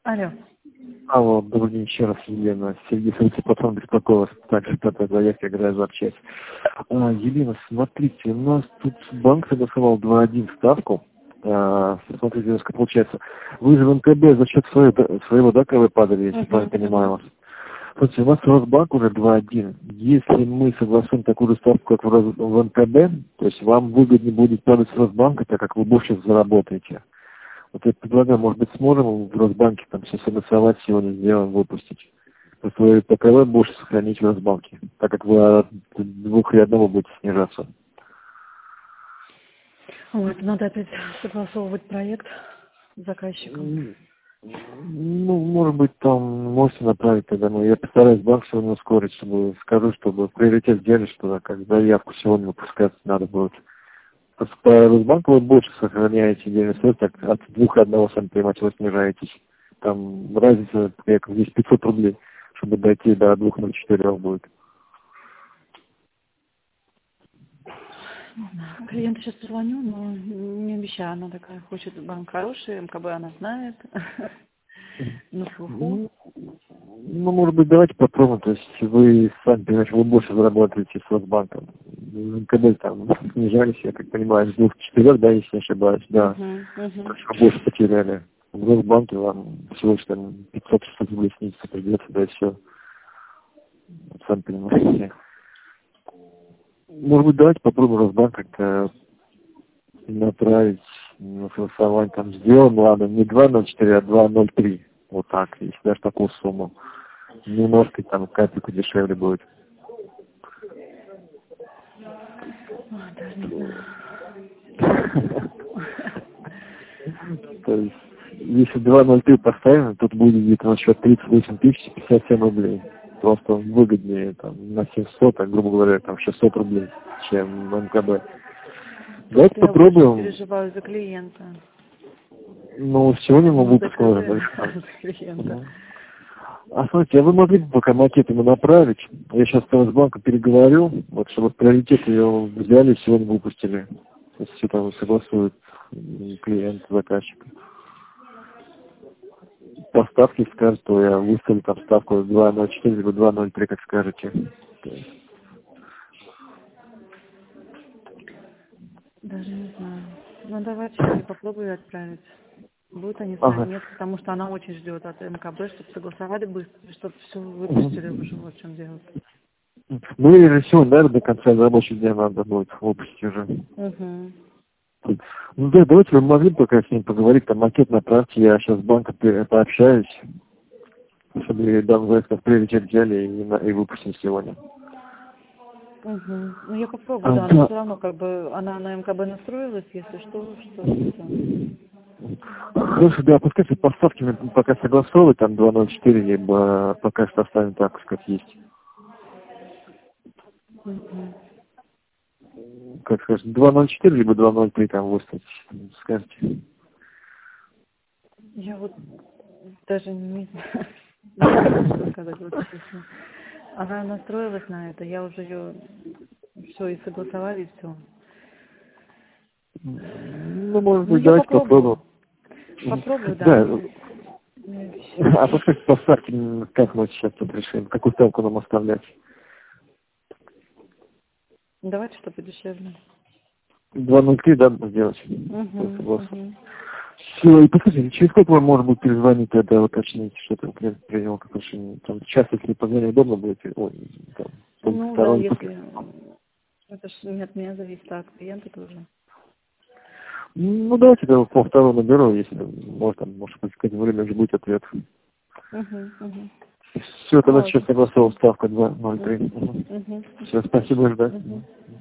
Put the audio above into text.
Алло. Алло, добрый день еще раз, Елена. Сергей Савицкий, патрон беспокоил вас. Также пятая заявка, играю за часть. Елена, смотрите, у нас тут банк согласовал 2.1 ставку. Смотрите, немножко получается. Вы же в НКБ за счет своего да, КВ падали, если правильно понимаю вас. Слушайте, у нас Росбанк уже 2.1. Если мы согласуем такую же ставку, как в НКБ, то есть вам выгоднее будет падать с Росбанка, так как вы больше заработаете. Вот я предлагаю, может быть, сможем в Росбанке там все согласовать, сегодня сделаем, выпустить. Просто вы ПКВ больше сохранить в Росбанке, так как вы от 2,1 будете снижаться. Вот, надо опять согласовывать проект с заказчиком. Ну, может быть, там можете направить тогда, но я постараюсь банк сегодня ускорить, чтобы скажу, чтобы приоритет сделали, что да, как заявку сегодня выпускать надо будет. Просто по Росбанку вы больше сохраняете денежные средства, так от 2,1, сами понимаете, вы снижаетесь. Там разница, как здесь 500 рублей, чтобы дойти до 2,04 будет. Не знаю. Клиенту сейчас позвоню, но не обещаю. Она такая хочет, банк хороший, МКБ она знает. На слуху. Ну, может быть, давайте попробуем. То есть вы сами понимаете, вы больше зарабатываете с Росбанком. НКБ там снижались, я как понимаю, с 2,4, да, если не ошибаюсь, да. То есть вы больше потеряли. В Росбанке вам всего лишь там 500-600 рублей снизиться придется, да, и все. Сами понимаете. Может быть, давайте попробуем Росбанк как-то направить на согласование. Там сделаем, ладно, не 2,04, а 2,03. Вот так, если даже такую сумму. Немножко там капельку дешевле будет. Ой, даже не знаю. То есть, если 2,03 поставим, тут будет где-то на счет 38 тысяч 57 рублей. Просто выгоднее там на 700, а грубо говоря, там 600 рублей, чем в МКБ. Давайте Я больше попробуем. переживаю за клиента. Ну, сегодня мы Ну, выпуск ДКВ можем решать. за клиента. А смотрите, а вы могли бы пока макет ему направить? Я сейчас с банком переговорю, вот чтобы приоритет ее взяли и сегодня выпустили. Если все там согласует клиент, заказчик. По ставке скажет, то я выставлю там ставку 2,04 либо 2,03, как скажете. Даже не знаю. Ну, давайте я попробую отправить. Будут они Ага. знать, нет, потому что она очень ждет от МКБ, чтобы согласовали быстро, чтобы все выпустили уже, вот в чем дело. Ну или сегодня, наверное, до конца рабочего дня надо будет выпустить уже. Угу. Ну да, давайте вы могли пока с ним поговорить, там макет направьте, я сейчас с банком пообщаюсь, чтобы дам заявку в приоритет взяли и выпустим сегодня. Угу. Ну, я попробую, да, но все равно, как бы, она на МКБ настроилась, если что это. Хорошо, да, пускай поставки мы пока согласовывать, там 2,04, либо пока что оставим так, как есть. Угу. Как скажешь, 2,04, либо 2,03 там выставить, скажете. Я вот даже не знаю, что сказать, вот честно. Она настроилась на это, я уже ее все и согласовали, и все. Ну, может Ну, быть, я давайте попробую. попробуем. Попробую, да. Да. А подскажите, поставки, как мы сейчас тут решим, какую ставку нам оставлять? Давайте, что подешевле. 2,03, да, сделать? Угу. Все, и подскажите, через сколько вам может быть перезвонить, тогда уточнить, что там клиент принял как решение? Там, сейчас, если позвонить удобно будет, ой, там, Ну, да, сторонний. если... Это ж не от меня зависит, а от клиента тоже. Ну, давайте тогда по второму наберу, если, может быть, в какое-то время уже будет ответ. Угу. Все, тогда сейчас Ладно. согласовал ставка 2,03. Угу. Все, спасибо, ждать. Угу.